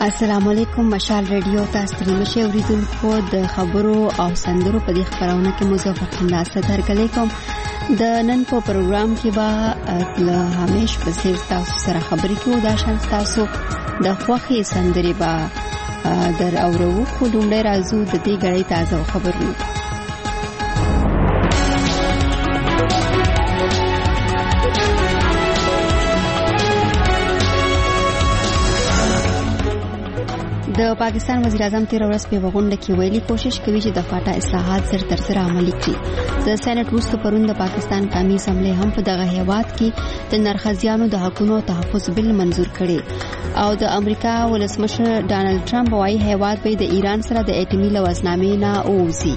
السلام علیکم. مشال ریډیو تاسو ته مشه اوریدونکو د خبرو او سندرو په دې خبرونه کې مظفر خنداسه درکلې کوم. د نن په پروګرام کې به له همیش په څیر تاسو سره خبرې کوو. دا شان تاسو د خوښي سندري به در اورو. خو لومړی راځو د دې غړي تازه خبرونه. د پاکستان وزیر اعظم تیر ورځ په وغونډه کې ویلي کوشش کوي چې د فاټا اصلاحات زر تر زر عملي کړي. د سېنات وروسته پرون د پاکستان قومي اسمبلی هم په دغه هیواد کې د نرخزیانو د حقوقو تحفظ بل منزور کړي او د امریکا ولسمشر ډانلډ ټرمپ وايي هیواد به د ایران سره د اټومي لوزنامې نه اوزي.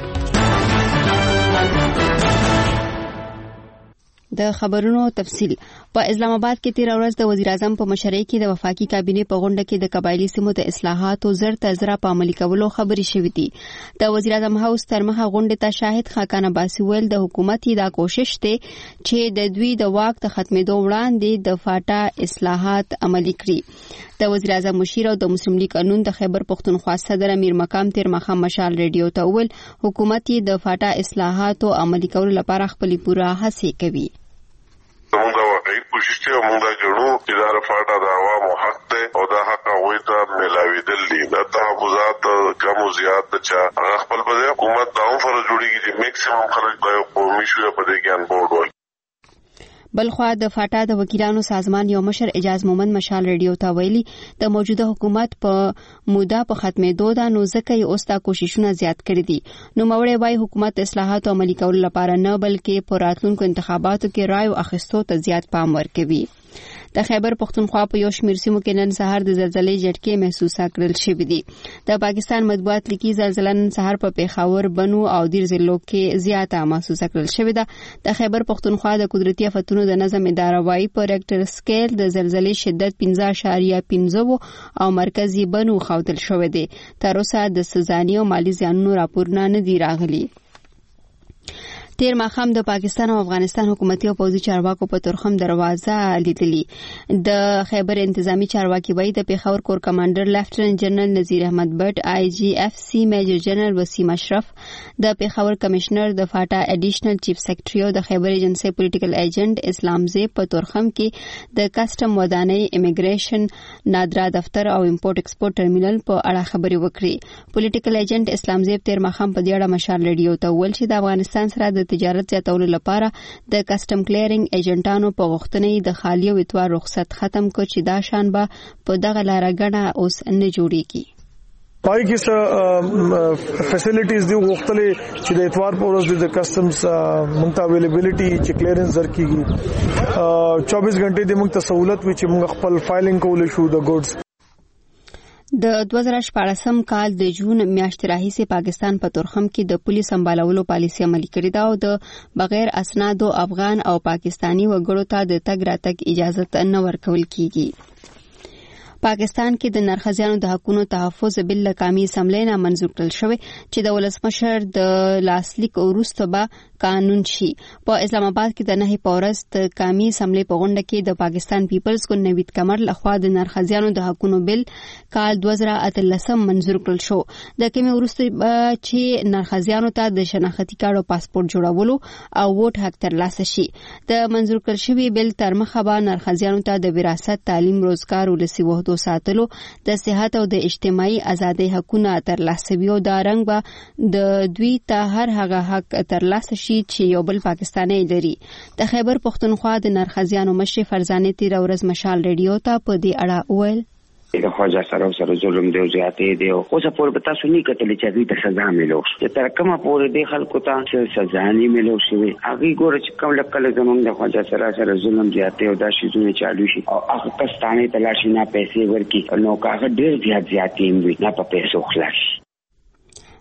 د خبرونو تفصیل. په اسلام آباد کې تیر ورځ د وزیر اعظم په مشرۍ کې د وفاقي کابینې په غونډه کې د قبایلی سیمو د اصلاحاتو زر تر زر په عملي کولو خبرې شوې دي. د وزیر اعظم هاوس ترمخه غونډه ته شاهد خاکان عباسي ویل د حکومت دا کوشش دی چې د دوی د واک ته ختمېدو وړاندې د فاټا اصلاحات عملي کړي. د وزیر اعظم مشیر او د مسلم لیگ قانون د خیبر پختونخوا صدر امیر مقام تیر مخه مشال ریډیو ته ویل حکومت د فاټا اصلاحاتو عملي کولو لپاره خپل پوره هڅې کوي. موږ واقعي کوشش کوو. موږ غواړو چې دا فاټا د عوامو حق ده او دا حق هغوی ته ملاوېدل دي. دا تحفظات کم او زیات چې هغه خپل په حکومت دا هم فرض جوړیږي چې میکسیمم خلک د قومي شوره په دې کې ان بورډ وي. بلخوا د فاټا د وکیلانو سازمان یو مشر اجاز مومن مشال ریډیو ته ویلي د موجوده حکومت په موده په ختمېدو دا نو ځکه یې اوس تا کوششونه زیات کړي دي. نو موري وايي حکومت اصلاحات عملي کول لپاره نه بلکې په راتلونکو انتخاباتو کې رائے اخیستو ته زیات پام ورکوي. د خیبر پختونخوا په یو شمېر سیمو کې نن سهار د زلزلې جټکې محسوسه کړل شوې دي. د پاکستان مطبوعات لیکي زلزلہ نن سهار په پیښور، بنو او دیر ضلعو کې زیاته محسوسه کړل شوې ده. د خیبر پختونخوا د قدرتي آفتونو د نظم اداره وايي په ریکټر سکیل د زلزلې شدت 5.5 او مرکزی بنو ښودل شوې ده. تر اوسه د سزاني او مالی زیانونو راپورونه نه دي راغلي. تیر ماخام د پاکستان او افغانستان حکومتي او پوځي چارواکو په ترخم دروازه لیدلی. د خیبر انتظامی چارواکي وایي د پیښور کور کمانډر لیفټننټ جنرال نذیر احمد بټ، آی جی اف سی میجر جنرال وسیم اشرف، د پیښور کمشنر د فاټا اډیشنل چیف سیکریټری او د خیبر ایجنسی پولیټیکل ایجنټ اسلام زی په ترخم کې د کسٹم ودانۍ، امیګریشن، نادرا دفتر او امپورټ ایکسپورټ ټرمینل په اړه خبرې وکړي. پولیټیکل ایجنټ اسلام زی تیر ماخام په دې اړه مشال ریډیو ته ویل چې د افغانستان سره د تجارت زیاتولو لپاره د کسٹم کلیرینګ ایجنټانو په غوښتنې د خالی او اتوار رخصت ختم کړ چې دا شان به په دغه لاره غنه اوس نه جوړیږي. پای کې څه فیسیلیټیز دی غوښتلې چې د اتوار په ورځ د کسٹمز مونږ ته اویلیبিলিټي چې کلیرنس درکېږي. 24 غنټې د مونږ ته سہولت وي چې مونږ خپل فایلینګ کولای شو د ګوډز. د 2014 کال د جون میاشتې راهیسې پاکستان په ترخم کې د پولیس سمبالولو پالیسي عملي کړې ده او د بغیر اسنادو افغان او پاکستانی وګړو ته د تګ راتګ اجازه نه ورکول کیږي. پاکستان کې د نرخزیانو د حقوقو تحفظ بل قومي اسمبلی نه منظور کړل شوی چې د ولسمشر د لاسلیک وروسته به قانون شي. په اسلام آباد کې د 9 پورس د قومي اسمبلی په غونډه کې د پاکستان پیپلز کو نوید کمر لخوا د نرخزیانو د حقوقو بل کال 2013 منظور کړل شو. د کومي وروسته چې نرخزیانو ته د شناختی کارت او پاسپورت جوړولو او ووټ حق ترلاسه شي. د منظور کړل شوی بل تر مخه به نرخزیانو ته د وراثت، تعلیم، روزګار او ولسي وحدو ساتلو، د صحت او د اجتماعي ازادۍ حقونه ترلاسه وي او دا رنګ به د دوی ته هر هغه حق ترلاسه شي چې یو بل پاکستاني لري. د خیبر پختونخوا د نرخزیانو مشر فرزانه تیر ورځ مشال ریډیو ته په دې اړه وویل د خواجه سره ظلم دی او زیاتې دی او اوس په ورته تاسو نه کتلې چې دوی ته سزا ملو شي. تر کومه پورې د خلکو ته سزا نه ملو شي هغه ګوره چې کوم لکه زمونږ د خواجه سره ظلم زیاتې او دا شی زونه چالو شي او هغه کستانه تلاشي نه پیسې ورکی نو هغه ډېر زیاتې وي نه په پیسو خلاص.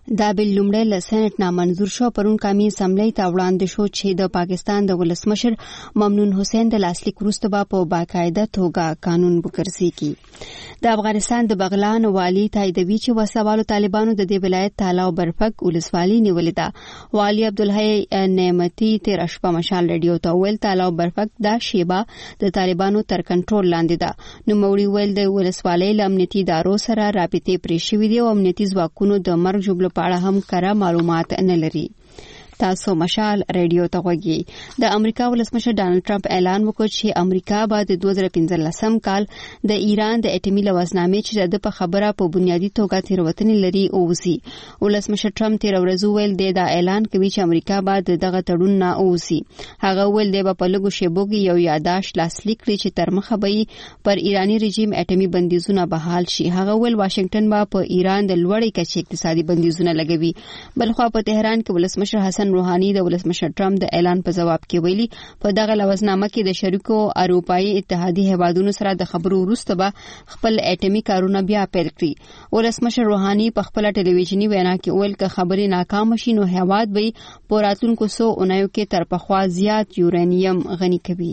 دا بل لومړی له سېنات نامنظور شو پرون قومي اسمبلی ته وړاندې شو چې د پاکستان د ولسمشر ممنون حسین د لاسلیک وروسته به په باقاعده توګه قانون وګرځي. د افغانستان د بغلان والي تاییدوي چې وسوالو طالبانو د دې ولایت تالا او برفک ولسوالي نیولې ده. والي عبدالحی نعمتي تیر شپه مشال رادیو ته ویل تالا او برفک دا شیبه د طالبانو تر کنټرول لاندې ده. نو موري ویل د ولسوالۍ له امنیتي ادارو سره رابطې پرې شوې دي او امنیتي ځواکونو د مرګ ژوبلو په اړه هم کره معلومات نه لري. تاسو مشال رادیو ته غوږی. د امریکا ولسمشر ډانلډ ټرمپ اعلان وکړ چې امریکا به د 2015 کال د ایران د اټومي لوازنامې چې د په خبره په بنیادی توګه تیروتنې لري اوسي. ولسمشر ټرمپ تیر ورځ ویل دی دا اعلان کوي چې امریکا به دغه تړون نه اوسي. هغه ویل دی په لګو شیبو کې یو یاداش لاسلیک کړي چې تر مخه به پر ایرانی رژیم اټومي بندیزونه بحال شي. هغه ویل واشنگټن به په ایران د لوړې کچې اقتصادي بندیزونه لګوي. بلخوا په تهران کې ولسمشر حسن روحاني د ولسمشر ټرمپ د اعلان په جواب کې ویلي په دغه لوازنامه کې د شریکو اروپאי اتحادي هیوادونو سره د خبرو وروسته به خپل اټومي کارونه بیا پیل کړي. ولسمشر روحاني په خپل ټلویزیونی وینا کې ویل چې خبرې ناکام شي نو هیواد به په راتلونکو 100 اونیو کې تر پخوا زیات یورانیم غني کوي.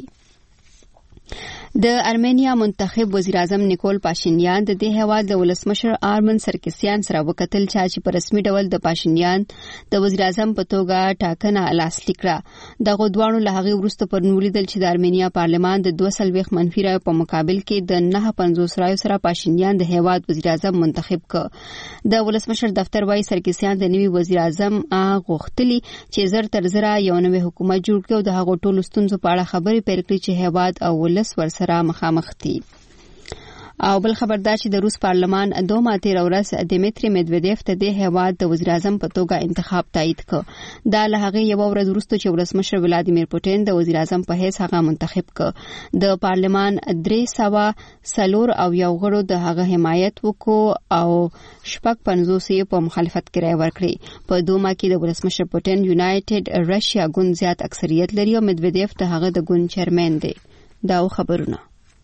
د ارمینیا منتخب وزیر اعظم نیکول پاشینیان د دې هیواد د ولسمشر آرمن سرکسیان سره وکتل چې په رسمي ډول د پاشینیان د وزیر اعظم په توګه ټاکنه لاسلیک کړه. دغه دوانو له هغه وروسته پرنولیدل چې د ارمینیا پارلمان د 240 منفي رایو په مقابل کې د 950 رایو سره پاشینیان د هیواد وزیر اعظم منتخب کړ. د ولسمشر دفتر وايي سرکسیان د نوي وزیر اعظم غوښتلی چې زر تر زر یو نوې حکومت جوړ کړي او د هغو ټولو ستونزو په اړه خبرې پیل کړي چې هیواد او ولس ورسره مخامخ دي. او بل خبردار چې د روس پارلمان 2 ماته ورځ دمیتری میدویدیف ته د هیواد د وزیر اعظم په توګه انتخاب تایید کړ. دا له هغه یو ورځ وروسته چې ولسمشر ولادیمیر پوتین د وزیر اعظم په حیث هغه منتخب کړ. د پارلمان 304 او یو غړو د هغه حمایت وکړو او 55 په مخالفت کې رای ورکړي. په دوما کې د ولسمشر پوتین یونایټډ راشیا ګوند زیات اکثریت لري او میدویدیف ته هغه د ګوند چیرمن دی. دا خبرونه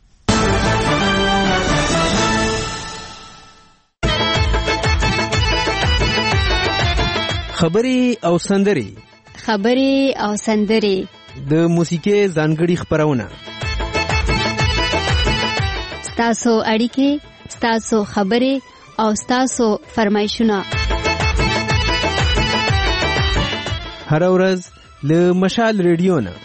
خبري او سندري د موسیقي ځانګړي خبرونه ستاسو اړیکې ستاسو خبري او ستاسو فرمایشونه هر ورځ له مشال ریډیو نه.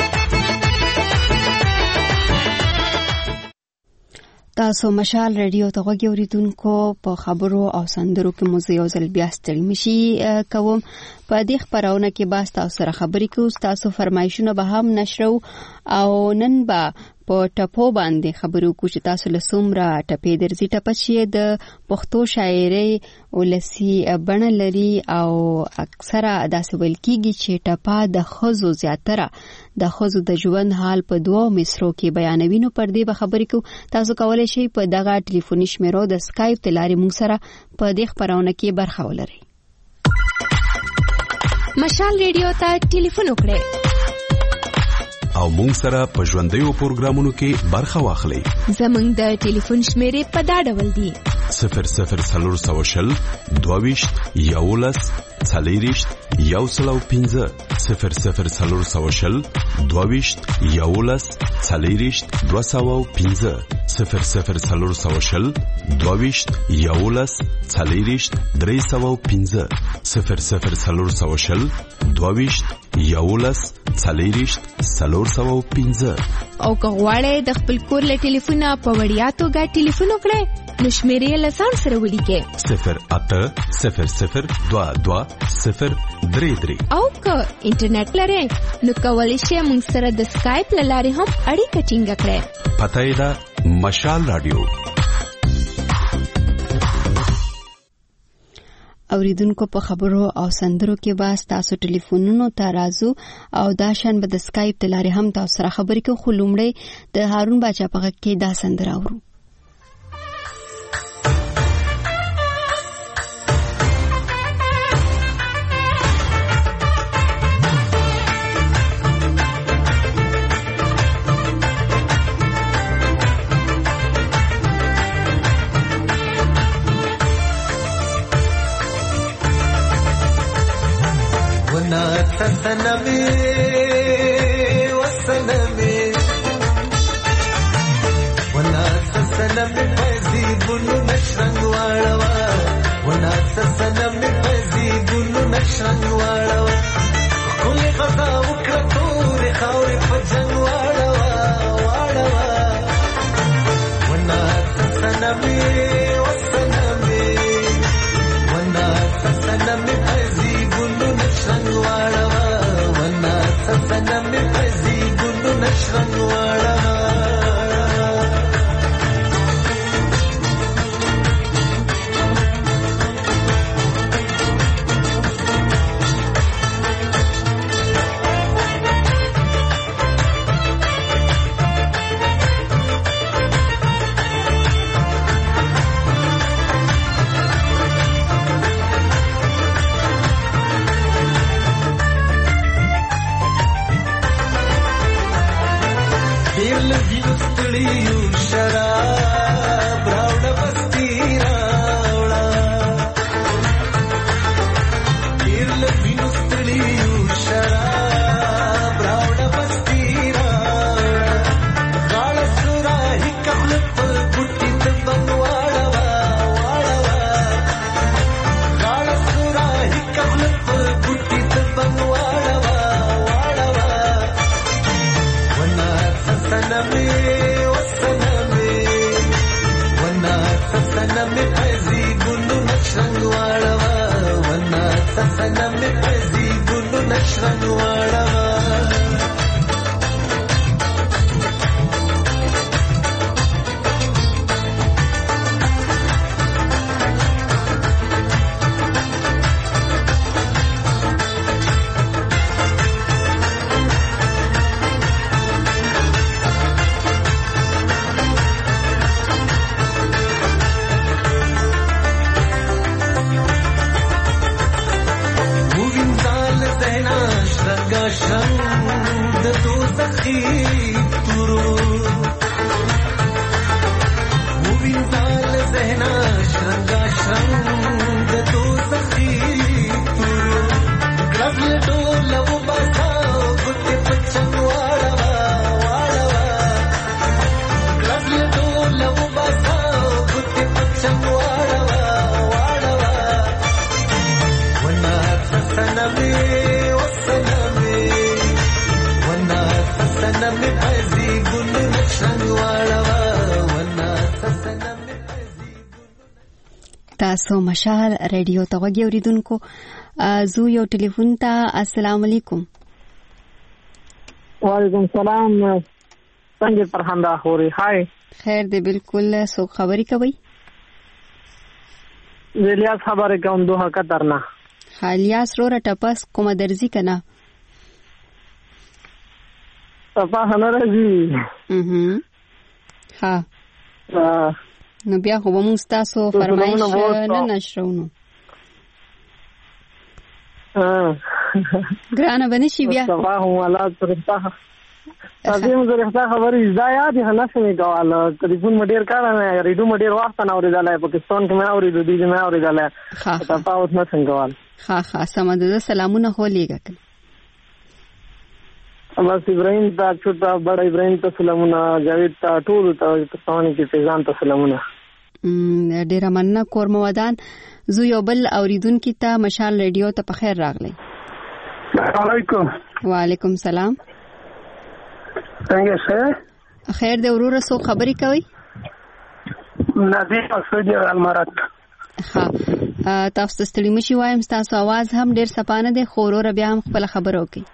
تاسو مشال رادیو ته غوږی اوریدونکو په خبرو او سندرو کې مو یو ځل بیا ستړي مشي کوم. په دې خبرونه کې با تاسو سره خبرې کوو. تاسو فرمایشونه به هم نشرو او نن به په ټپو باندې خبرو کوو چې تاسو له څومره ټپې درځي. ټپ چې د پښتو شاعري ولسی بڼه لري او اکثره داسې ویل کیږي چې ټپا د خزو زیاتره د خزو د ژوند حال په 2 مصرو کې بیانوي. نو پر دې به خبرې کوو. تاسو کولای شئ په دغه ټلیفوني شمیرو د اسکایپ تلاري موږ سره په دې خبرونه کې برخه ولرئ. مشال ریډیو ته ټلیفون وکړئ او مونږ سره په ژوندیو پروګرامونو کې برخه واخلئ. زمونږ د ټلیفون شمیرې په دا ډول دي: 00420 22 11 40 105 00420 22 11 40 205 00420 22 11 40 305 00420 22 11 40 305. او که غواړئ د خپل کور له ټلیفونه په وړیا توګه ټلیفون وکړئ نو شمیرې له ځان سره ولیکئ 0800 22 033. او که انټرنیټ لرئ نو کولی شئ موږ سره د سکایپ له لارې هم اړیکه ټینګه کړئ. پته یې ده مشال رادیو. اوریدونکو په خبرو او سندرو کې به تاسو ټلیفونونو ته راځو او دا شان به د سکایپ د لارې هم تاسو سره خبرې کوو. خو لومړی د هارون باچا په غږ کې دا سندره اورو. تاسو مشال رادیو ته وګورئ اوریدونکو زو یو ټلیفون ته السلام علیکم وعلیکم السلام څنګه فرحان دا خوري هاي خیر دی بالکل سو خبري کوي الیاس خبره کوم دوه قطر نه الیاس رو ټپس کوم درځي کنه پپا هنرځي ها نو بیا خو به موږ تاسو فرمایش نه نشرونو ګرانه بنې شي بیا صباح ولا ترتا تاسو موږ درته خبرې زایا دي هلاسمې کواله ټلیفون مډیر کړه نه ریډو مډیر وخت نه اورېدل پاکستان کې مې اورېدل دي مې اورېدل تاسو اوس نه څنګه وال ها سمده سلامونه هولېګه بس ابراهيم ته چوټه بڑا ابراهيم ته سلامونه جاوید ته ټول ته پښتون کې فیضان ته سلامونه ډیر مننه کورم ودان زو یو بل اوریدونکو ته مشال رادیو ته په خیر راغلی علیکم وعلیکم السلام څنګه شه خیر دی وروره سو خبري کوي نبی سعودي المرات تاسو ستړي مشي وایم تاسو आवाज هم ډیر سپانه دی خورو بیا هم خپل خبرو کوي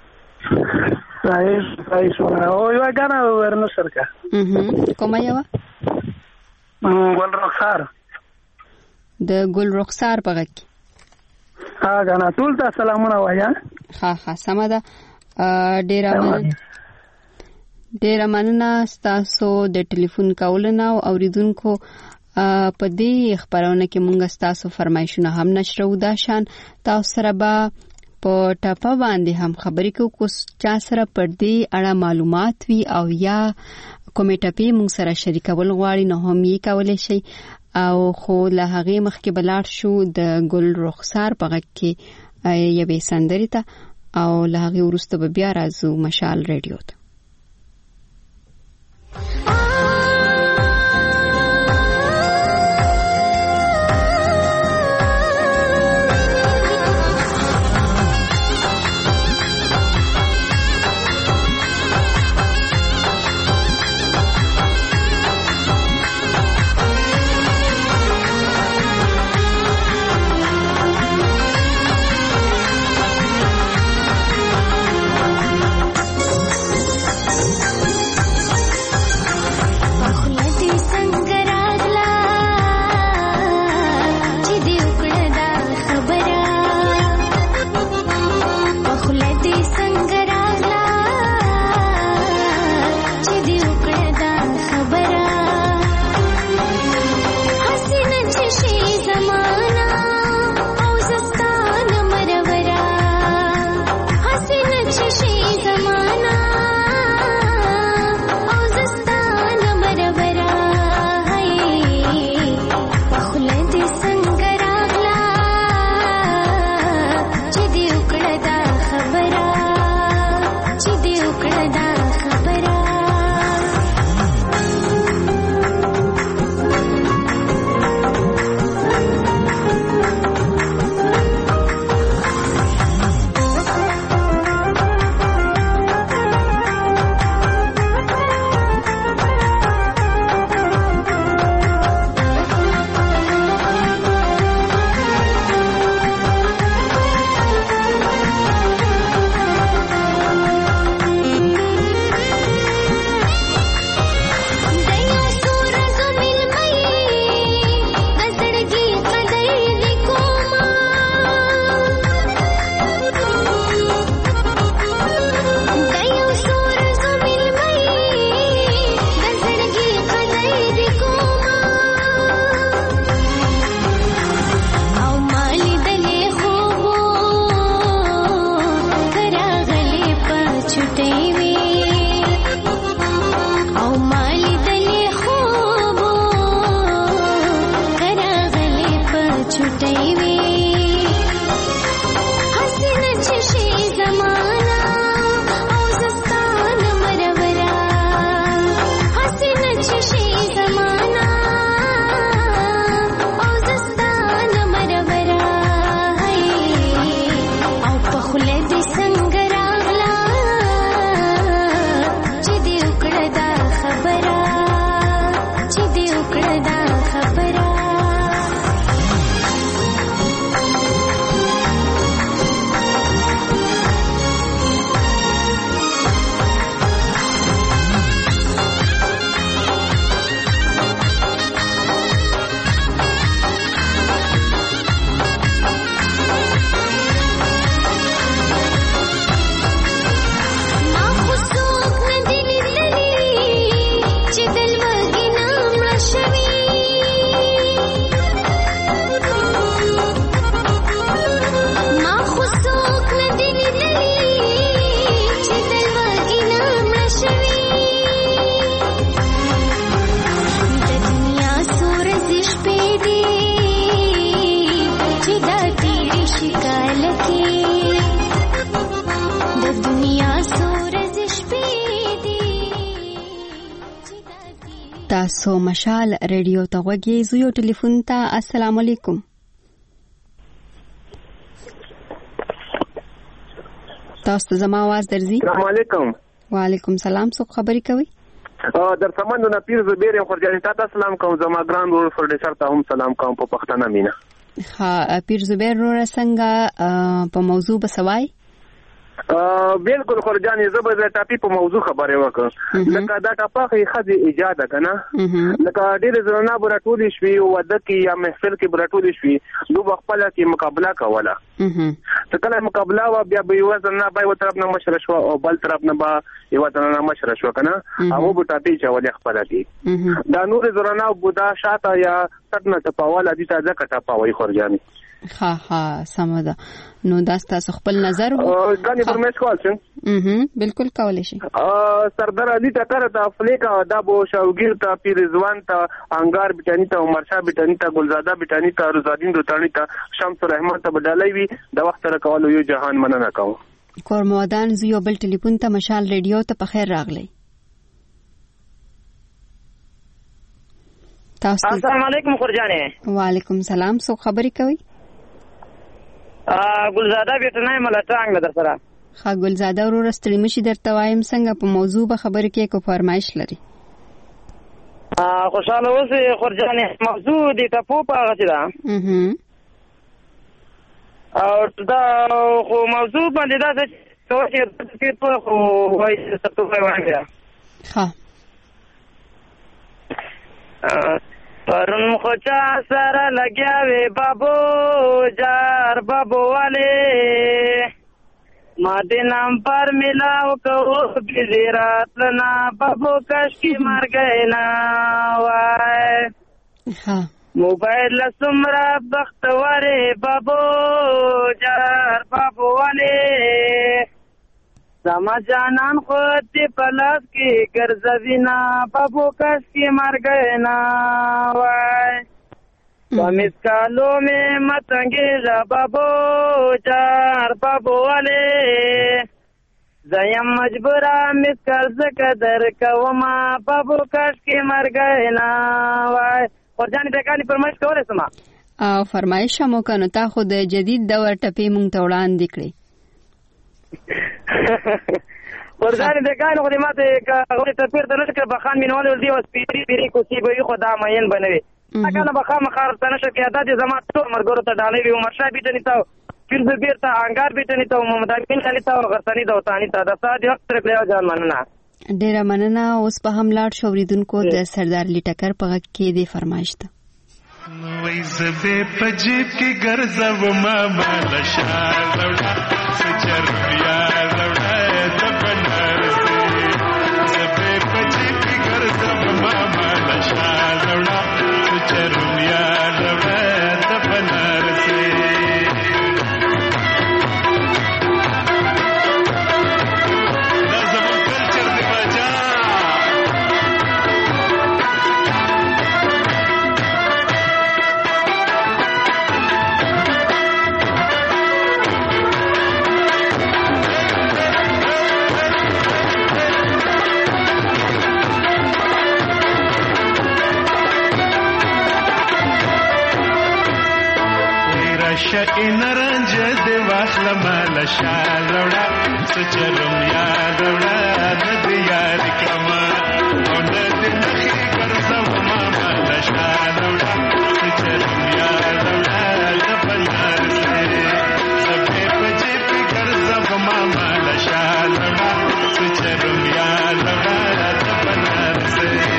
صحیح او یو غانا ورنه سرکا کومه یو ګل رخسار د ګل رخسار په غږ غانا ټول ته سلامونه وایا ها سمده ډیر مننه تاسو د ټلیفون کولونه او اوریدونکو په دې خبرونه کې مونږ تاسو فرمایشونه هم نشرو دا شان تاسو سره به په ټاپه باندې هم خبرې کو چا سره پر دې اړه معلومات وی او یا کومه ټاپې مونږ سره شریکول غواړي نو هم یې کولای شي او خو له هغه مخکې بلار شو د ګل رخسار په غږ کې یوې سندرې ته او له هغې وروسته به بیا راځو مشال ریډیو ته. تاسو مشال ریډیو ته غوږی زو یو ټلیفون ته. السلام علیکم. تاسو ته زما आवाज درځي؟ السلام علیکم. وعلیکم سلام. څوک خبرې کوي؟ در سمند نه پیر زبیر خورجانی ته سلام کوم. زما ګران ورور پروډوسر ته هم سلام کوم په پښتنه مینا. ها پیر زبیر ورور څنګه په موضوع بسوای؟ بالکل خورجانی زبر ټاپی په موضوع خبره وکړه. لکه دا ټاپه خزي ایجاد کنه، لکه ډېر زرنا برټول شوی او د کی یا محفل کې برټول شوی دو خپل کې مقابله کوله. ته کله مقابله وا بیا به یو ځل نه به یو طرف نه مشر شو او بل طرف نه به یو ځل نه مشر شو کنه، هغه به ټاپی چول خپل کې دا نور زرنا بودا شاته یا ستنه ټپاواله دي تازه کټه پاوي خورجانی. ها سم ده. نو دا تاسو خپل نظر غني فرمایش کول څنګه بالکل کولای شي. سردار علي ټکر ته افلیکا دابو شاوګیر ته پیر رضوان ته انګار بټانی ته عمر شاه بټانی ته ګلزاده بټانی ته رضادین دوتانی ته شمس الرحمن ته بدلای وی د وخت سره کول یو جهان مننه کوم. کورمودان زیو بل ټلیفون ته مشال ریډیو ته په خیر راغلی. السلام علیکم خورجانه. وعلیکم سلام. سو خبرې کوي؟ ګلزاده بیٹنای ملټانګ در سره. ښه ګلزاده ورور ستړي مشي درته وایم څنګه په موضوع به خبرې کې کو فرمایش لري؟ خوشاله اوسې خورجانه. موضوع دې ټاپو په هغه چې ده او دا خو موضوع باندې دا چې څه خو وایي څه څه وایي. ښه پرون خو چا سره لګیا وی بابو جار بابو والے ما دې نام پر ملاو کو بزیرات لنا بابو کش کی مر گئے نا وای موبایل لسمرا بختوارے بابو جار بابو والے سما جانان خود پلاس کی گرزوینا بابو کش کی مر گئے نا وای ومیس کالو میں متنگیزا بابو جار بابو والے زیم مجبورا مس کال زکدر کوما بابو کش کی مر گئے نا وای. ورجانی دکانی فرمایش کوله سما فرمایش مو کنه تا خود جدید دور ټپی مونږ ته وړاندې کړی. ورځان د ګانو خدمات هغه ته پیر ته نشکره بخان مینول دی او سپیری کوسی به خو دا ماین بنوي اګه بخا مخار ته نشکه ادا د زما ټول مرګورو ته ډالې وي عمر شاه بیٹنی ته پیر به بیرته انګار بیٹنی ته محمد امین علي ته غرسنی ته وتانی ته د ساده وخت تر کلیو ځان مننه. ډیره مننه. اوس په هم لاړ شوریدونکو د سردار علي ټکر په غږ کې دی فرمایش ته. وای زبه پجیب کی ګرځو ما مال شاه لوړا سچر بیا لوړا د بنارس زبه پجیب کی ګرځو ما مال شاه لوړا سچر بیا لوړا د بنارس نرنج دی واخل مال شاه لوړا سچرم یا لوړا د یار کما او د نخي ګرځو ما مال شاه لوړا سچرم یا لوړا د بنارس سبه پچې په ګرځو ما مال شاه لوړا سچرم یا لوړا د بنارس.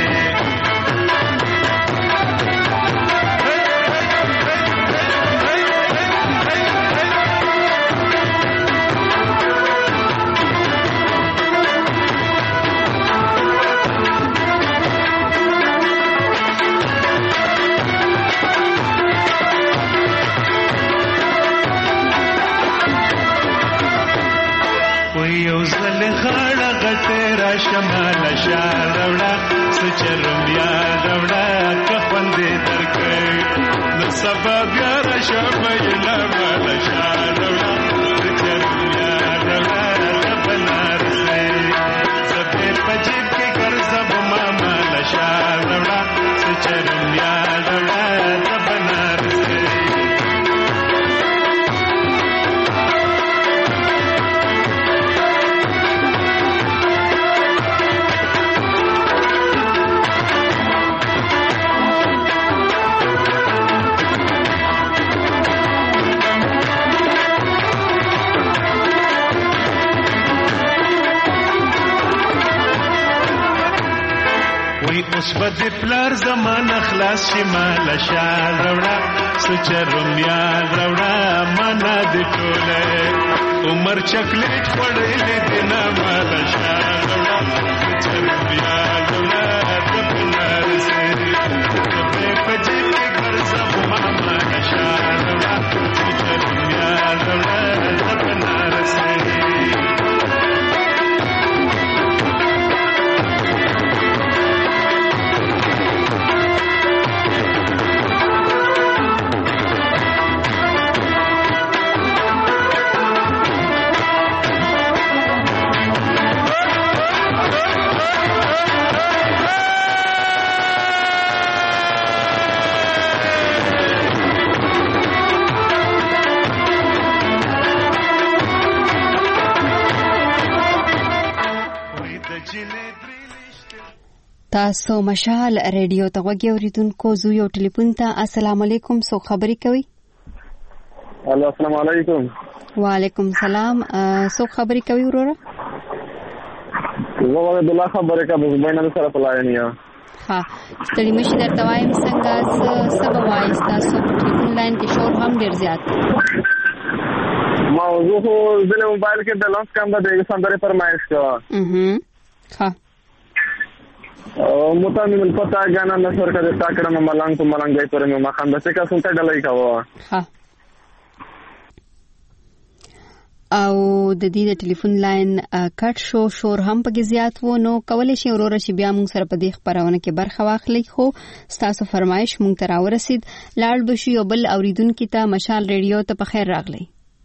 یو زل غاړه غټه شمال شاه لوړا سچرم یا لوړا کفندې درکې نو سبب یا شمال مال شاه لوړا سچرم یا لوړا د بنارس سبه پجیب کې ګرځو ما مال شاه لوړا سچرم یا لوړا د بنارس. اوس بد پلار زمانه خلاص شي مال شاه لوړا سچرم یا لوړا مانا د ټوله عمر چاکلیټ وړلې دنا مال شاړه چربیا لولا د بنارسه په پجې کې ګرځم ماما شاړه چربیا لولا د بنارسه تاسو مشال ریډیو ته وګورئ اوریدونکو زو یو ټلیفون ته السلام علیکم سو خبرې کوي الو السلام علیکم وعلیکم السلام سو خبرې کوي وروره زه د الله خبرې کوم زبینه سره پلاین یم ها ستړي مشي درته وایم څنګه سبا وایي تاسو په ټلیفون لاین کې شور هم ډیر زیات موضوع خو د موبایل کې د لانچ کم د سندره فرمایش کوه ها متامل الفتى جانا نشر کا دتا کرم ملنگ تو ملنگ گئی پر میں مخان بس کا سنتا ډلای کاوه ها او د دې د ټلیفون لاین کټ شو شور هم پکې زیات وو نو کولای شي ورور شي بیا موږ سره په دې خبرونه کې برخه واخلي خو تاسو فرمایش موږ ته راورسید لاړ بشي او بل اوریدونکو ته مشال ریډیو ته په خیر راغلی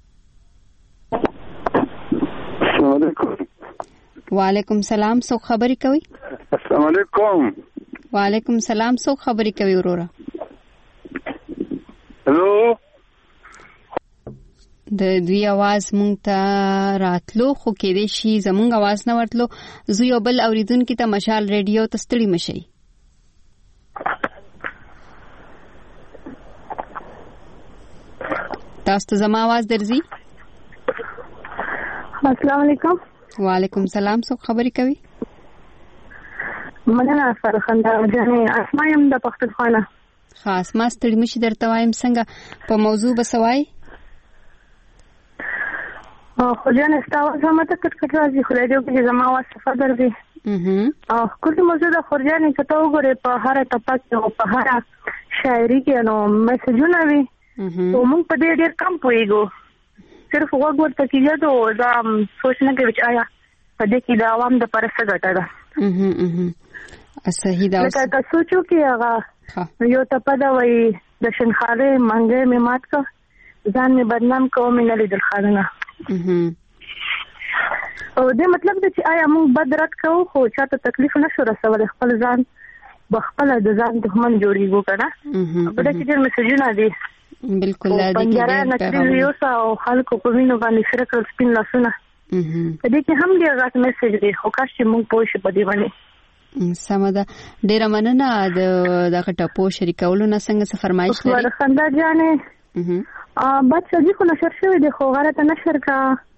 السلام علیکم وعلیکم السلام سو خبرې کوي السلام علیکم وعلیکم السلام سو خبرې کوي وروره هلو د دوی आवाज مونږ ته راتلو خو کې دې شي زمونږ आवाज نه ورتلو زه یو بل اوریدونکو ته مشال ریډیو ته ستړي مشي تاسو ته زما आवाज درځي السلام علیکم وعلیکم السلام سو خبرې کوي مننه فرخنده جانې اسما يم د پښتونخوا خاص ما ستړي مشي درته وایم څنګه په موضوع بسوای خو جانې ستاسو هم ته کټ راځي خو له دې کې زما واس صفه درځي کوم موضوع د خورجانې کته وګوره په هر ټپه کې او په هر شاعري کې نو میسجونه وي او موږ په دې ډېر کم پويګو صرف وګورته کېږي دا سوچنه کې چې آیا په دې کې د عوام د پرسه ګټه ده صحیح دا لکه تاسو چې هغه یو ټپه دا وایي د شنخاله منګه می مات کا ځان می بدنام کوم نه لیدل خانه او دې مطلب چې آیا موږ بد رد کوو خو چاته تکلیف نشو رسول خپل ځان بخپل د ځان دښمن جوړیږو کنه په دې کې ډېر مسجونه دي بالکل دا دي چې یو څو خلکو په وینو باندې شرکل سپین لاسونه په دې کې هم ډېر غټ میسج دی خو کاش چې موږ پوه شو په دې باندې سمه ده ډېر مننه د ټپو شریکولو نه څنګه څه فرمایش لري ورخنده جانې بچا دې خو نشر شوی دی خو غره ته نشر کا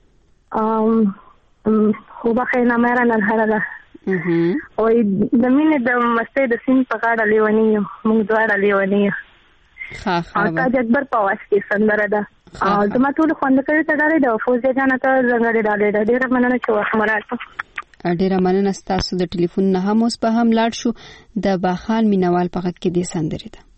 خو بخینا مېرا نن هراله او د مینې د مستې د سین په غاړه لیونی موږ دواړه لیونی ها تاج اکبر په واش کې سندره ده زما ټول خوند کوي ته ډارې د فوزه جانه ته زنګړې ډالې ډېر مننه چې وخت مراته ډېر مننه تاسو د ټلیفون نه هم اوس په هم لاړ شو د باخال مینوال په غږ کې د سندرې ده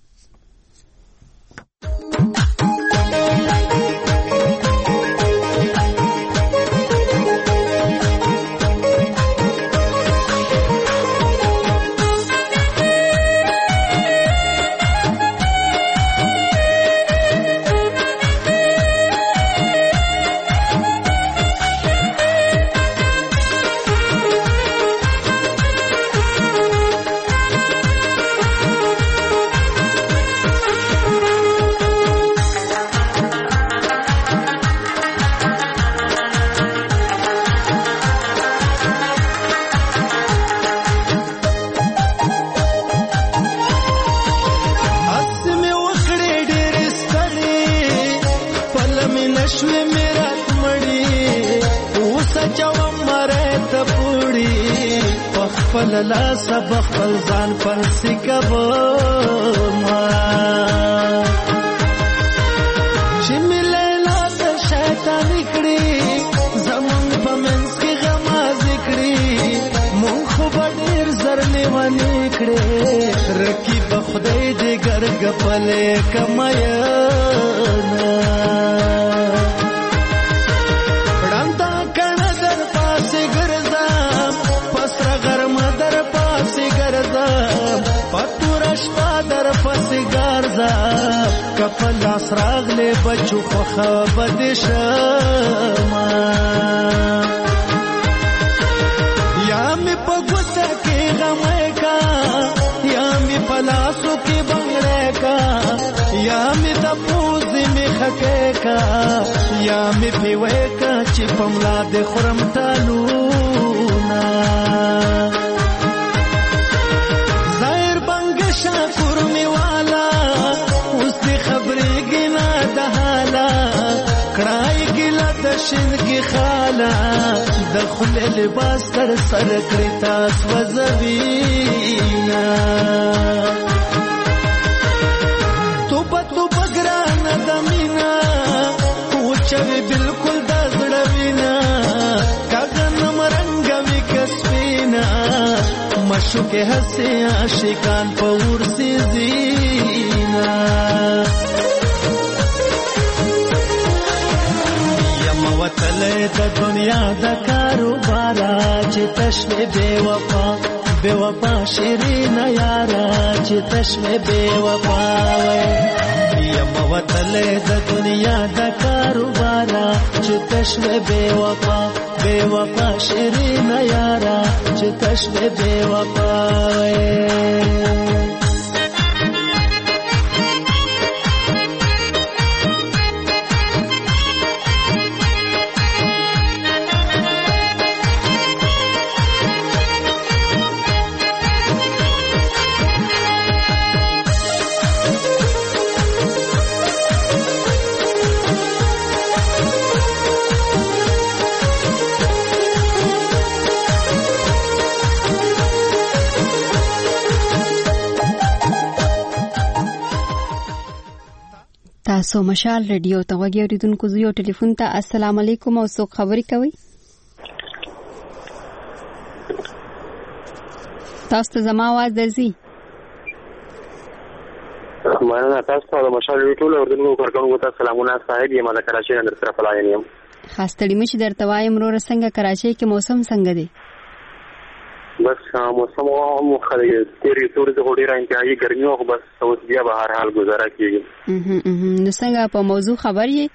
فللا سبخ فلزان فلسی کبما چې ملیلا د شیطان کړي پمنس کې غمازې کړې مونږ خو به ډېر زر لیونې کړې رقیب خدای دې ګرګ پلې کمینا ړاندا کڼه در پاسې ګرځم پسره غرمه در پاسې ګرځم پتوره شپه در پسې ګرځم کپل لاس راغلې بچو خوښه به دې شمه یا مې په ګوته کې غمې کا یا مې په لاسو کې بنګړې کا یا مې د پوزې مې خکې کا یا مې پیوې کا چې په ملا دې خورم تالونه ظاهر بنګ شاکر مې والا اوس دې خبرېږي نه د حاله کړای ګیله د شین کې خاله د خولې لباس تر سر کړی تاس وزوینا تو بګرانه د مینا وچوي بالکل د زړه وینا کاغن مرنګ می کسبینا مشوکه هسه عاشقان په ورسي زینا وتلې د دنیا د کاروبارا چې تشوي بے وفا شیرین یارا چې تشوي بے وفا یم وتلې د دنیا د کاروبارا چې تشوي بے وفا شیرین یارا چې تشوي بے وفا تاسو مشال ریډیو ته وګورئ اوریدونکو زیو ټلیفون ته السلام علیکم او څوک خبرې کوي تاسو ته زما आवाज درځي مننه تاسو ته مشال ریډیو ټول اوریدونکو کارکونکو ته سلامونه صاحب یم د کراچۍ نه در طرف لاین یم خاص تړي مې درته وایم نور څنګه کراچۍ کې موسم څنګه دی بس موسم مو خلک تیری تور د هډې را انتهایی ګرمي او بس اوس بیا به هر حال گزاره کیږي نو څنګه په موضوع خبر یې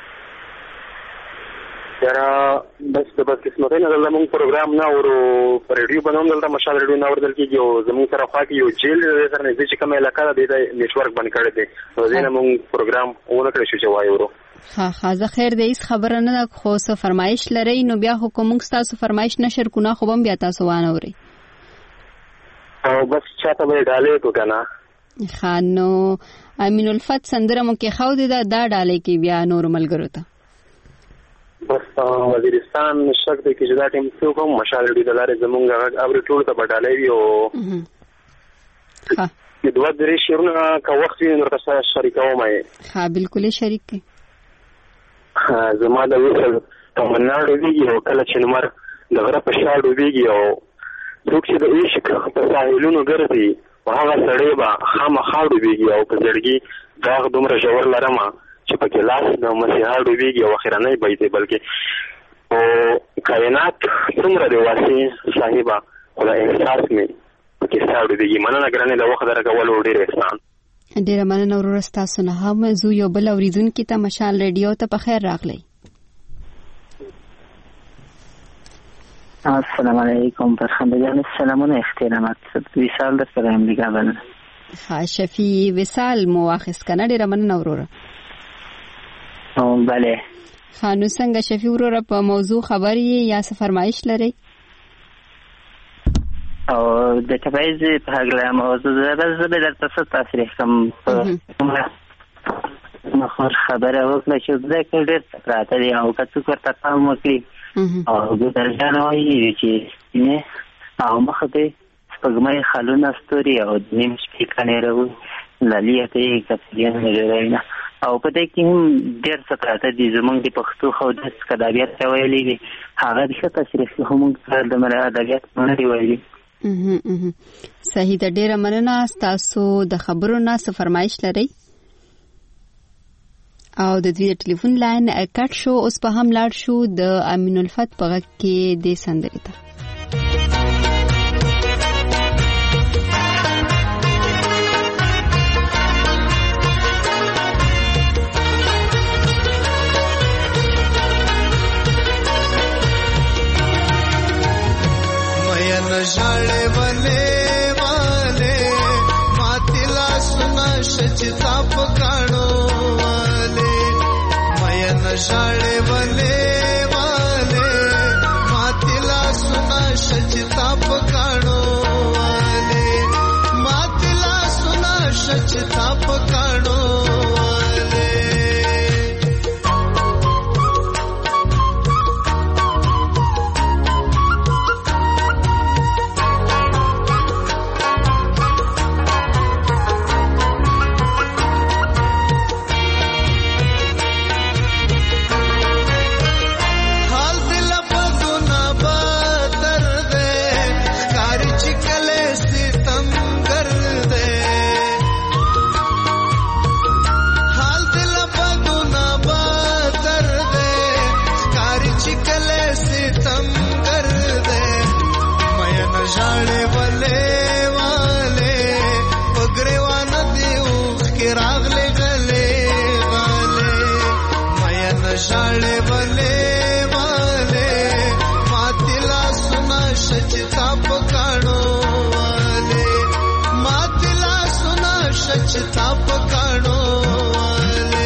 یاره بس قسمت نه دلته موږ پروګرام نه ورو پر ریډیو باندې دلته مشال ریډیو نه وردل کیږي او زموږ سره خوا کې یو جیل سره نږدې چې کومه علاقه ده د نیټورک باندې کړی دی نو ځینې موږ پروګرام ونه کړی شو چې وایو ورو خازه خیر دی هیڅ خبره نه ده خو څه فرمایش لري نو بیا حکومت تاسو فرمایش نشر کو نه خو بم بیا تاسو وانه وري او بس چاته به ډالې کو کنه خانو امین الفت سندره مو کې خو دې دا ډالې کې بیا نورمال ګرو ته بس وزیرستان شک دې کې جدا ټیم څو کوم مشال دې دلاره زمونږ اوري ټول ته ډالې ویو ها د دوه درې شیرونه کا وخت یې نور تاسو شریکو مې ها بالکل شریک کې زما د ویل تمنا ډېږي او کله چې نمر د غره په شاړ ډېږي او څوک چې د عشق په ساحلونو ګرځي هغه سړی به خامخا ډېږي او په زړګي داغ دومره ژور لرمه چې په کې لاس د مسیحا ډېږي او اخرنۍ بیت بلکې او کائنات څومره دی واسي صاحبہ خدای احساس مې کې ساړو دی مننه ګرانه د وخت درکول ډېر احسان ډېر مننه ورور تاسو نه هم زو یو بل اوریدونکو ته مشال ریډیو ته په خیر راغلی السلام علیکم فرخندگان سلامونه احترامات وصال در سره امریکا بل ها شفیع وصال مواخص کنه ډېر مننه ورور او bale خانو څنګه شفیع ورور په موضوع خبري یا څه فرمایش لري او د تبعیض په هغه موضوع زه به درته څه تصریح کوم مخور خبره وکړه چې ځکه ډېر راته دی او که څوک ورته پام وکړي او ګودرجان وایي چې نه او مخ ته سپګمې خلونه ستوري او نیم شپې کنه راو للیته کتلیان نه او په دې کې هم ډېر څه پراته دي زموږ د پښتو ښودس که ادبیات ته ویلي دي هغه د ښه تصریفي خو موږ د ادبیات نه دي ویلي. صحیح ده، ډېره مننه. ستاسو د خبرو نه څه فرمایش لرئ؟ او د دوی د ټلیفون لاین کټ شو. اوس په هم لاړ شو د امین الفت په غږ کې د سندرې ته. ژړې ولې والے ماتلا سنا شچتا پکانو والے مین ژړې ولې والے ماتلا سنا شچتا پکانو والے ماتلا سنا شچتا پکانو والے ژړې ولې والے ماتلا سنا شچتا پکانو والے ماتلا سنا شچتا پکانو والے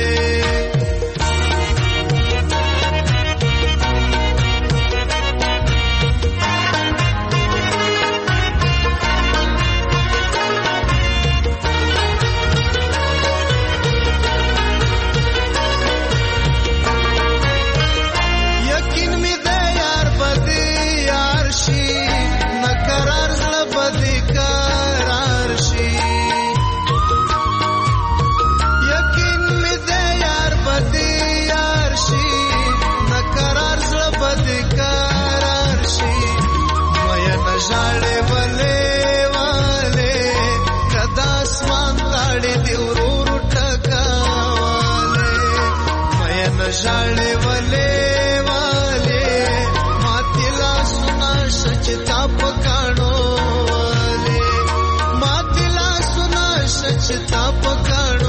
ژړې ولې والے کدا اسمان تاړي دی ورور ټکاوالے مین ژړې ولې والے ماتلا سنا شچتا پکانو والے ماتلا سنا شچتا پکانو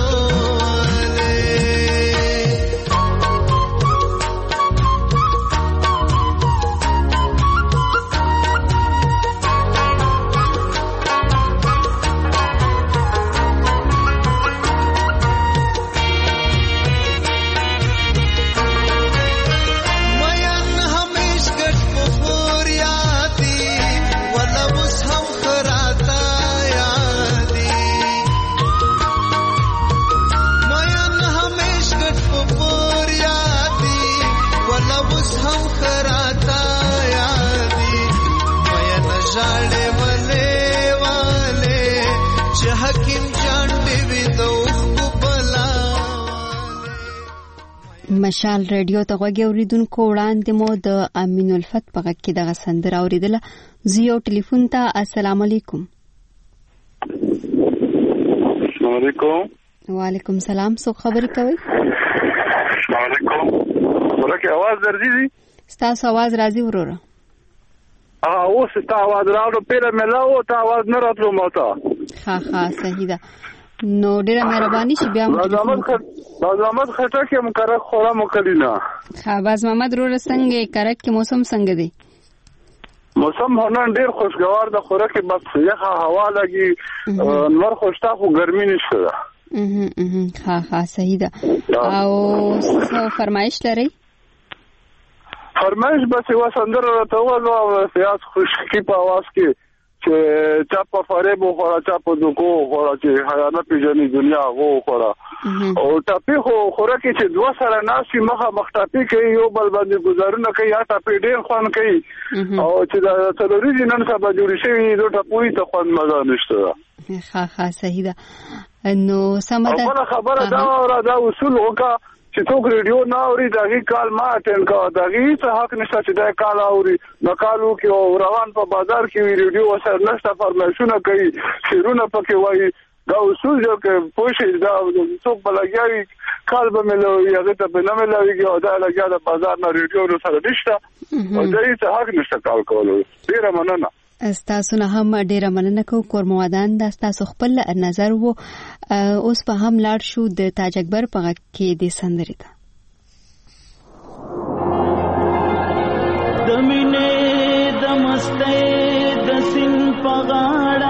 مشال رادیو ته غوږی اوریدونکو وړاندې مو د امین الفت په غږ کې دغه سندره اوریدله. زیو ټلیفون ته السلام علیکم. السلام علیکم. وعلیکم سلام. څو خبرې کوي؟ السلام علیکم. ورکه आवाज درځي دي؟ ستاسو आवाज راځي وروره. اوس ستاسو आवाज راوړو پیره ملاو ته आवाज نه راتلو ماته. ها صحیح ده. نو ډیره مهرباني شي بیا باز محمد خټک مکرک خورا مکلینا. باز محمد رو څنګه کرک کې موسم څنګه دی؟ موسم هنن ډیر خوشگوار ده خوره کې بس یخه هوا لګي نور خوشتا خو ګرمي نشته ده. ها صحیح ده. او څه فرمایش لري؟ فرمایش بس یو سندره راته وځو او سیاست خوشکی په आवाज کې چې چا په فریب وخوره چا په دوکو وخوره چې حیانه پیژني دنیا غو وخوره او ټاپي خو خوره کې چې دوه سره ناسي مخه مختاپي کوي یو بل باندې گزارونه کوي یا ټاپي ډېر خوان کوي او چې دا څلوري نن سبا جوړ شي نو ټاپوي ته خوان مزه نشته. ها صحیح ده. نو سمه ده خبره دا اصول وکا چې څوک ریډیو نه اوري دغه کال ما اټینډ کا دغه څه حق نشته چې دا کال اوري نو کالو کې روان په بازار کې ریډیو وسره نشته فرمایشونه کوي شیرونه پکې وایي دا اصول جو کې پوښي دا څوک بلګیاوي کال به ملوي هغه ته به نه ملوي او دا لګیا د بازار نه ریډیو سره نشته او دې څه حق نشته کال کولو. ډیره مننه. تاسو نه هم ډیره مننه کوم کورموادان دا تاسو خپل نظر وو. اوس په هم لاړ شو د تاج اکبر په کې د سندرې ته. د مینې د مستۍ د سین په غاړه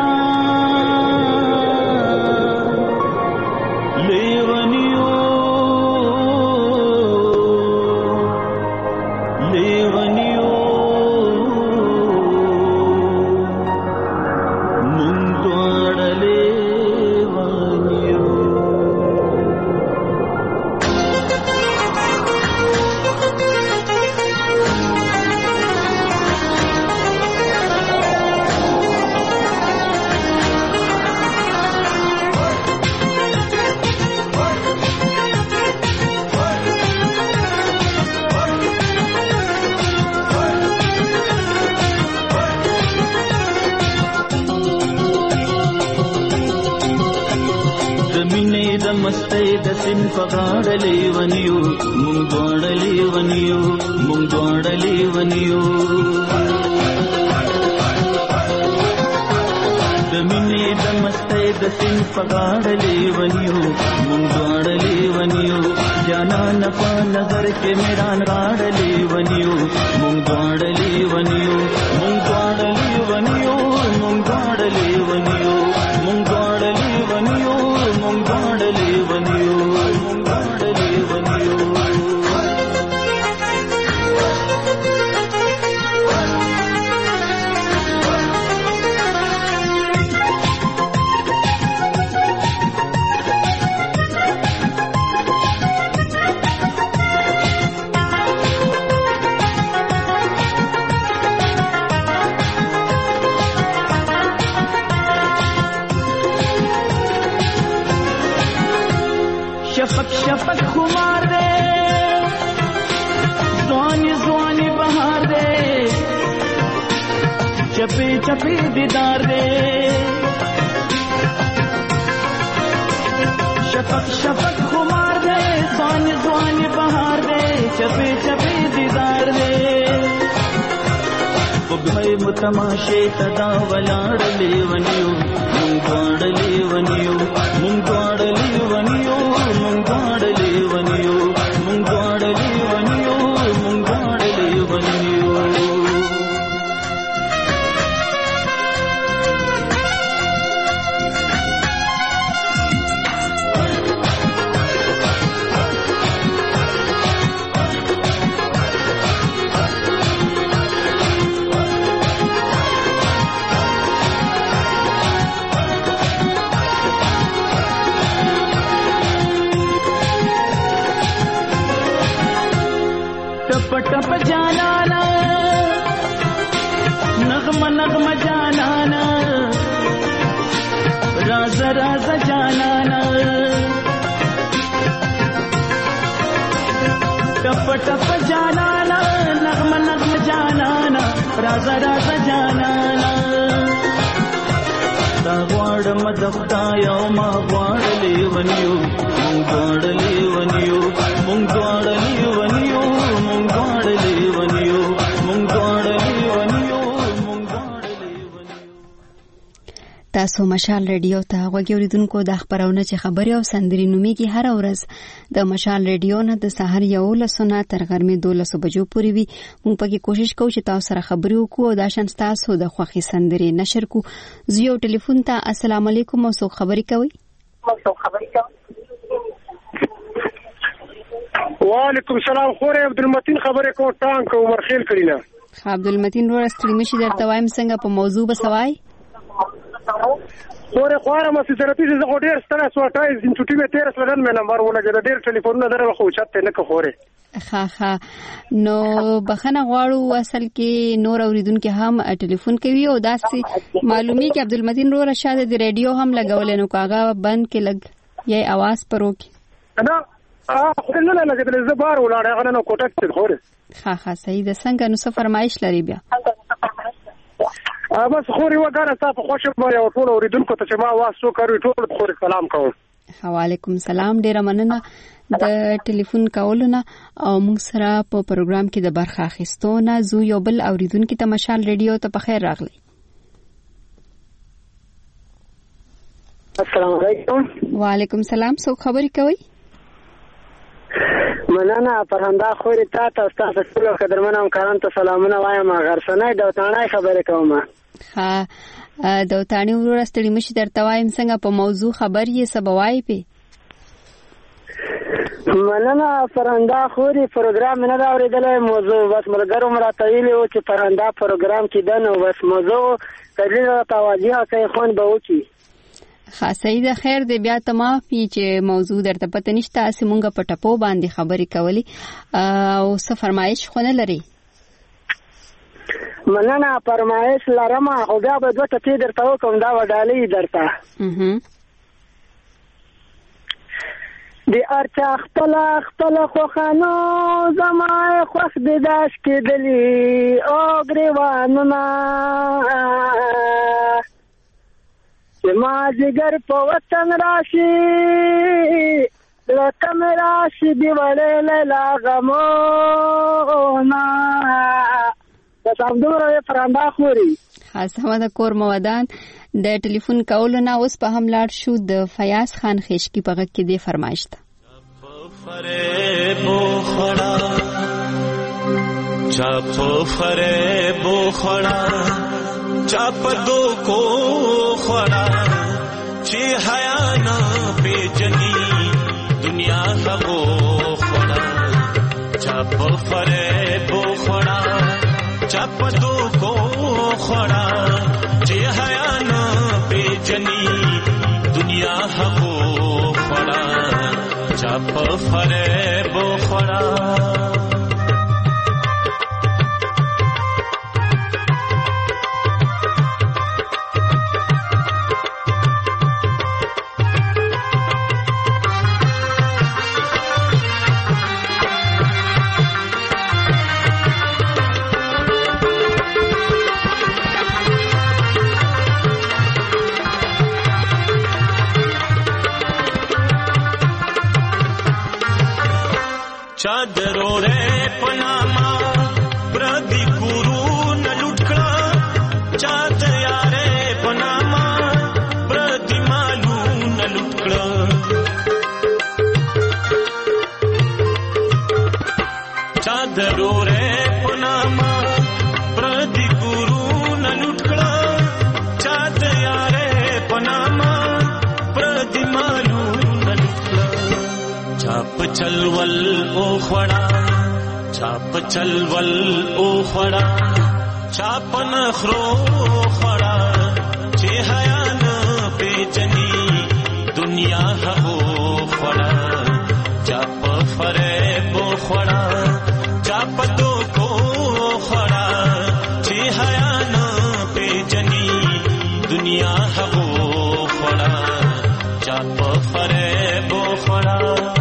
پغاړلې ونیو مونږ دوړلې ونیو مونږ دوړلې ونیو د مینې د مستۍ د سین پغاړلې ونیو مونږ دوړلې ونیو جانان په نظر کې میران راړلې ونیو مونږ دوړلې ونیو مونږ دوړلې ونیو مونږ دوړلې ونیو مونږ دوړلې ونیو مونږ دوړلې ونیو شفق خمار دے زوانی زوانی بہار دے چپے چپے دیدار دے شفق شفق خمار دے زوانی زوانی بہار دے چپے چپے دیدار دے بھائی متماشے تدا ولاړلې ونیو مونږ واړلې ونیو مونږ واړلې ونیو مونږ واړلې ونیو مونږ واړلې ونیو مونږ واړلې ونیو टप जानाना नगमा नगमा जानाना राज राज जानाना टप टप जानाना नगमा नगमा जानाना राज राज जानाना तावाड़ मदफ्तायो मा वाड़ले वनियो मुंगवाड़ले वनियो मुंगवाड़ले वनियो मुंगवाड़ले वनियो मुंगवाड़ले वनियो मुंगवाड़ले वनियो. تاسو مشال ریډیو ته وګوریدونکو د خبرونه چې خبري او سندري نوميږي هر ورځ د مشال ریډیو نه د سحر یو لسونه تر غرمې 12 بجو پورې وي. موږ پکې کوشش کوو چې تاسو سره خبري وکړو او دا شان تاسو د خوخي سندري نشر کو. زیو ټلیفون ته السلام علیکم او څوک خبري کوي؟ وعلیکم السلام. خورې عبدالمتین خبره کوم ټانک عمر خیل کړینا. عبدالمتین ورستړي مشي درته وایم څنګه په موضوع بسوای؟ خورې خواره مسیرتی زه خو ډېر ستړی سو 28 دن چټي مې 13 لدن مې نمبر ولګېد ډېر ټلیفونونه درل خو چاته نه خورې ها نو بخنه غواړو اصل کې نور اوریدونکو هم ټلیفون کوي او داسې معلومي کې عبدالمتین رو رشاد د ریډیو هم لګولې نو کاغه بند کې لګ یې आवाज پرو کې دا خو نه لګېدل زه بار ولاړ هغه نو کوټه کې خورې ها صحیح ده څنګه نو څه فرمایش لري بیا بس خوري وګاره تاسو خوشو مې او ټول اوریدونکو ته چې ما واسو کوي ټول خوري سلام کوم وعلیکم سلام ډیره مننه د ټلیفون کولونه او موږ سره په پروګرام کې د برخه اخیستونه زو یو بل اوریدونکو ته مشال ریډیو ته په خیر راغلی السلام علیکم وعلیکم سلام څو خبرې کوي مننه پرنده خوري تاسو ټول قدرمنو کاران ته سلامونه وایم غرسنه د وطنای خبرې کوم ها د وطنی ورستړي مشي درته وایم څنګه په موضوع خبر یې سبوای په مننه پرنده خوري پروګرام نه دا اوریدلې موضوع بس مرګرو مراته ویلو چې پرنده پروګرام کې دنو بس موضوع کله توجه کوي خون به وکی خاصه ده خیر دې بیا تمام چې موضوع درته پته نشته چې مونږه په ټپو باندې خبرې کولې او څه فرمایش خونه لري مننه فرمایش لرم او بیا به دوه ټکی درته وکم دا وډالې درته دی ارچا خپل خو خانو زمای خوښ د داش کېدلی او ګریوانونه ما جگر په وطن راشي لکه مې راشي دی وړې لا غمونه تاسو دومره پراندا خوري خاصه د کور مودان د ټلیفون کولونه اوس په هم لاړ شو د فیاض خان خشکی په غږ کې دی فرمایش ده چاپ فریبو خړا چاپ دو کو خړا چې حیا نه پیجنی دنیا هغو خړا چاپ فریبو خړا چاپ دو کو خړا چې حیا نه پیجنی دنیا هغو خړا چاپ فریبو خړا चादरो रे पनामा प्रदी गुरु न लुटकड़ा चाद यारे पनामा प्रदी मालू न लुटकड़ा चादरो रे पनामा प्रदी गुरु न लुटकड़ा चाद यारे पनामा प्रदी मालू न लुटकड़ा चाप चलवल ओ खड़ा चाप चलवल ओ खड़ा चाप नखरो खड़ा जे हया न बेजनी दुनिया हो खड़ा चाप फरेब खड़ा चाप दो को खड़ा जे हया न बेजनी दुनिया हो खड़ा चाप फरेब खड़ा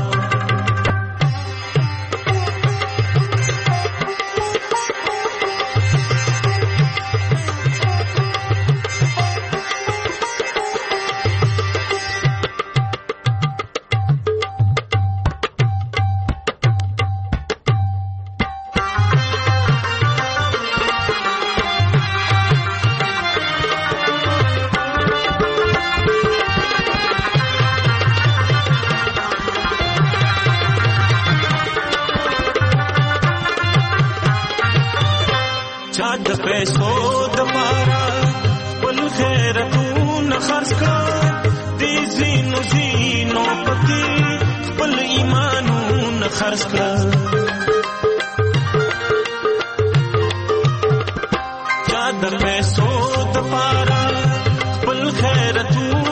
चाद पैसो दपारा पल खैरतून खर्च का दीजीनो जीनो पति पल ईमानून खर्च का चाद पैसो दपारा पल खैरतून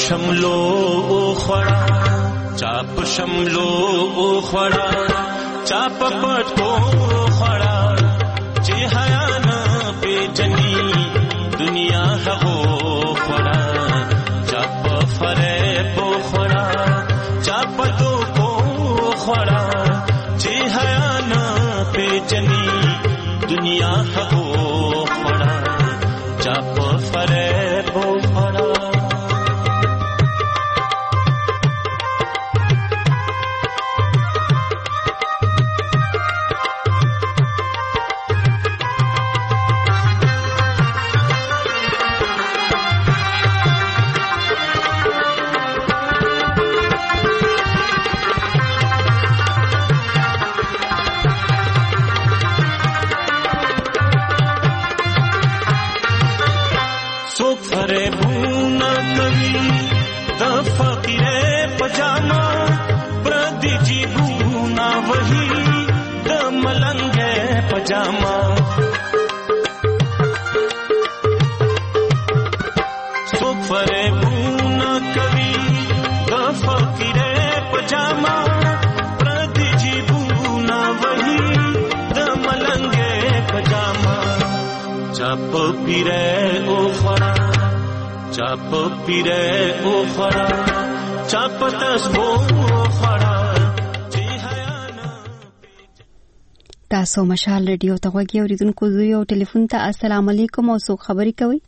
شملو خړا چاپ شملو خړا چاپ پټو خړا چې حیا نه پیجنی دنیا هغو خړا چاپ فریب خړا چاپ تو کو خړا چې حیا نه پیجنی دنیا هغو خړا چاپ فریب خړا पजामा सुख फरे बूना कवि फकीरे पजामा प्रदिजी बूना वही द मलंगे पजामा चाप पीरे ओ खड़ा चाप पीरे ओ खड़ा चाप तस्बो खड़ा تاسو مشال رادیو ته غوږی اوریدونکو یو ټلیفون ته السلام علیکم او څوک خبرې کوي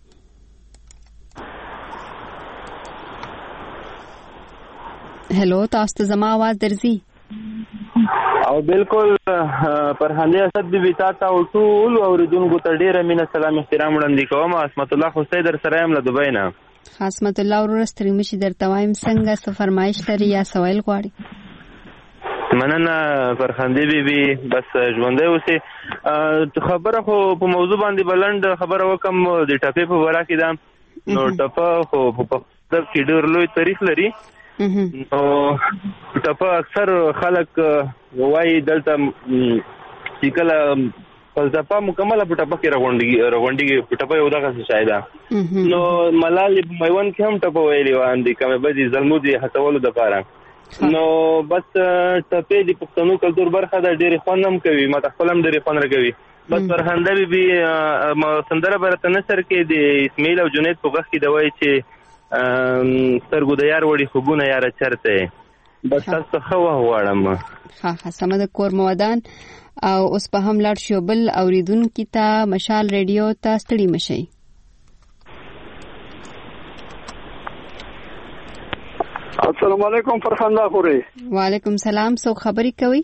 هلو تاسو ته زما आवाज درځي او بالکل پرهانه اسد بي تا او ټول اوریدونکو ته ډیره مینه سلام احترام وړاندې کوم اسمت الله حسین در سره یم له دوبۍ نه اسمت الله ورستري مشي درته وایم څنګه څه فرمایش لري یا سوال غواړي مننه فرخندې بیبي بس ژوندۍ اوسې خبره خو په موضوع باندې بلند خبره وکم د ټپې په وړا کې دا نو ټپه خو په دغه کې ډېر لوی تاریخ لري نو ټپه اکثر خلک وایي دلته چې کله فلسفه مکمله په ټپه کې راغونډېږي په ټپه یو دغه شی ده نو ملالې په میوند کې هم ټپه ویلې وه د کمې بدې ظلمو د هڅولو دپاره نو بس ټپې د پښتنو کلتور برخه ده ډېرې خوند هم کوي ما ته خپل هم ډېرې خوند راکوي بس فرهنده بیبي سندره به راته نثر کې د اسماعیل او جنید په غږ کې ده وایي چې سترګو د یار وړي خوبونه یاره چرته بس تاسو ښه وخت غواړم ښه سمه ده کور مو ودان او اوس به هم لاړ شو بل اورېدونکي ته مشال ریډیو ته ستړي مشئ السلام علیکم فرخنده خوري وعلیکم سلام څوک خبرې کوي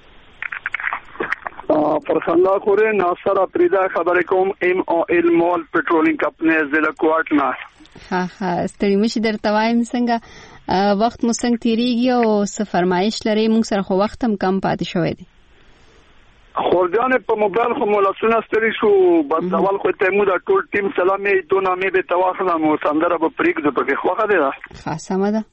فرخنده خوري ناصر افریدا خبرې کوم ام او ال مول پټرولینګ کمپنی ضلع کوټ نه ها ستړي مشي درته وایم څنګه وخت مو څنګه تیریږي او څه فرمایش لري موږ سره خو وخت هم کم پاتې شوی دی خورجان په موبایل خو مولسونه ستړي شو بس اول خو ته مو دا ټول ټیم سلامي دونه مې به تواخله مو سندره په پریک د پکې خوخه ده خاصه ده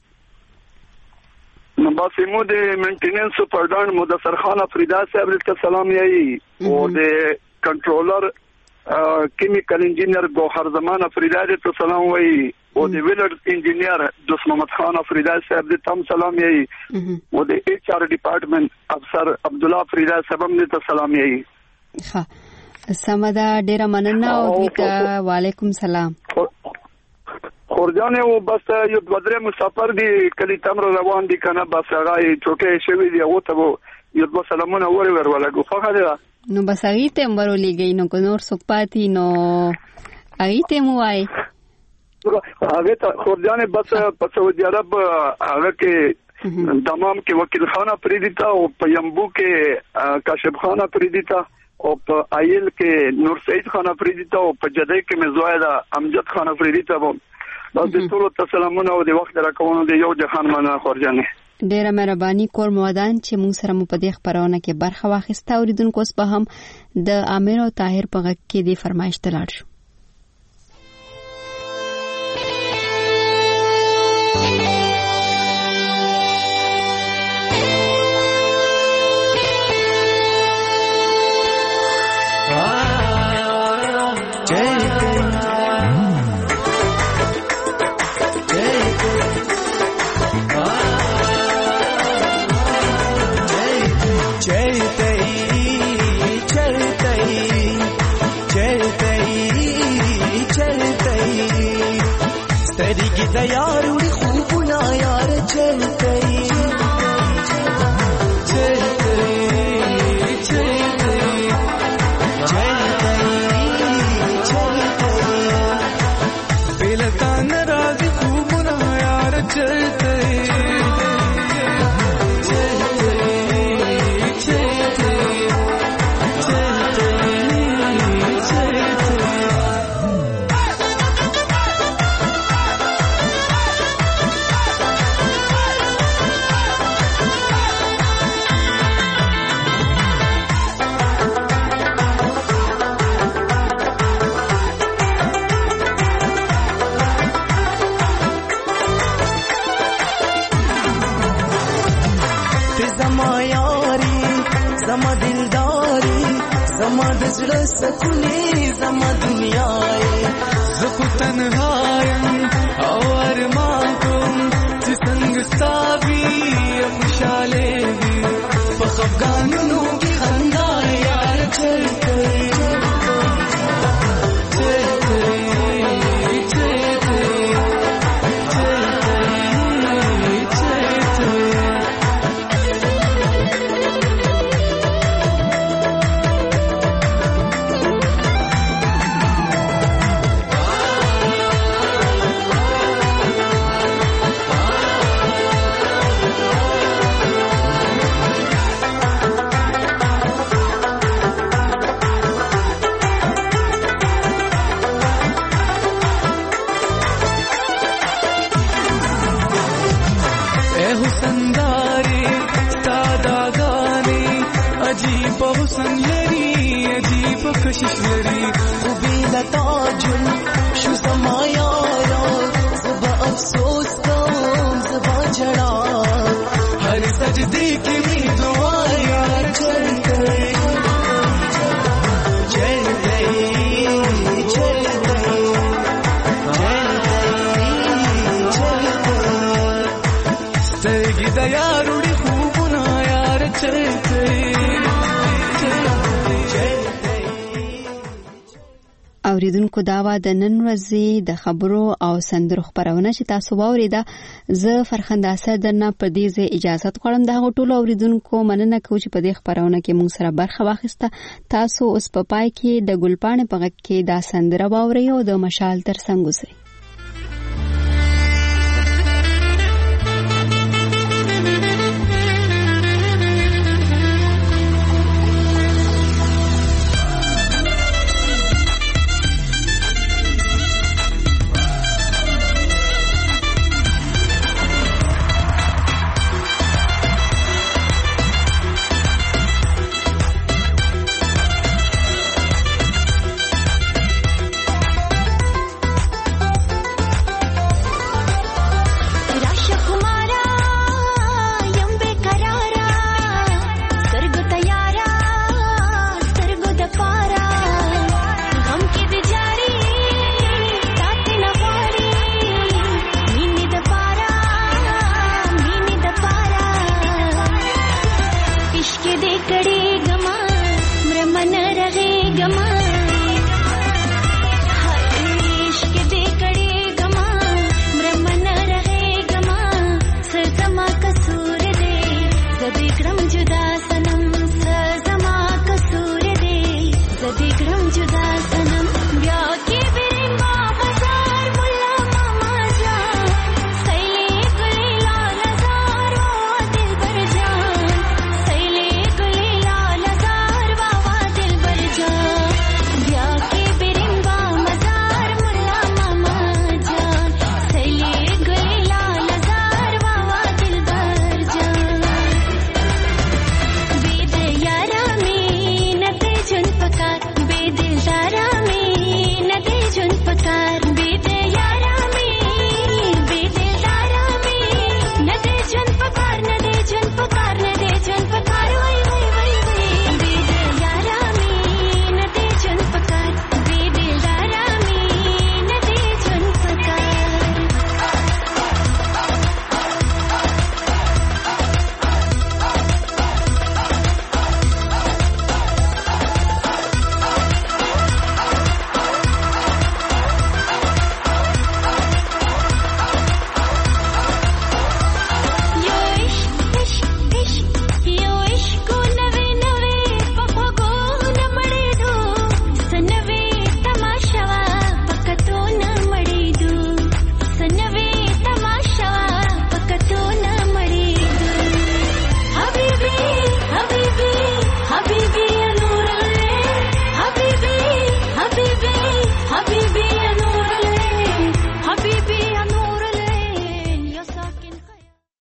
نو بس مو د مینټیننس سپرډان مو د سرخان افریدا صاحب ته سلام یایي او د کنټرولر کیمیکل انجینیر ګوهر زمان افریدا ته سلام وایي او د ویلر انجینیر دوست محمد خان افریدا صاحب ته سلام یایي او د ایچ آر ډپارټمنټ افسر عبد الله افریدا صاحب ته سلام یایي ها سمدا ډیر مننه او وعلیکم سلام خورجان او بس یو بدر مسافر دی کلی تمر روان دي کنه بس هغه چوکې شوی دی او ته یو د سلامونه ورولګو خو خاله نو بس هغه ته ورولېږي نو کو نور څوک پاتې نو هغه ته مو وای هغه ته خورجان بس په سعودي عرب هغه کې تمام کې وکیل خانه پریدیتا او په یمبو کې کاشف خانه پریدیتا او په ایل کې نور سید خانه پریدیتا او په جده کې مزوایدا امجد خانه پریدیتا بس د ټولو سلامونه او د وخت راکونو د یو جهان مننه خورجانې ډیره مهرباني کور مودان چې موږ سره مو په دې خبرونه کې برخه واخیسته اوریدونکو اوس به هم د امیر او طاهر په غږ کې د فرمایش تلاړ شو यारुडी خوبونه یار چلته زړه سکونی زما دنیاي زکو تنهایم او ارمان کوم چې څنګه ستاوي خوشاله وي په خفګانونو کې خندا یار چلته کشش لري خو بلا تاجل شو زما یارا زبا افسوس کوم زبا جڑا هر سجدی کې می دعا یار چلته چلته چلته چلته سترګې د یاروړي خوبونه یار چلته اوریدونکو داوا د نن ورځې د خبرو او سندرو خبرونه چې تاسو واوریده زه فرخنده اسد درنه په دې ځای اجازه غواړم د هغو ټولو اوریدونکو مننه کوم چې په دې خبرونه کې موږ سره برخه واخیسته تاسو اوس په پای کې د ګلپاڼې په غږ کې دا سندره واورئ او د مشال تر څنګ اوسئ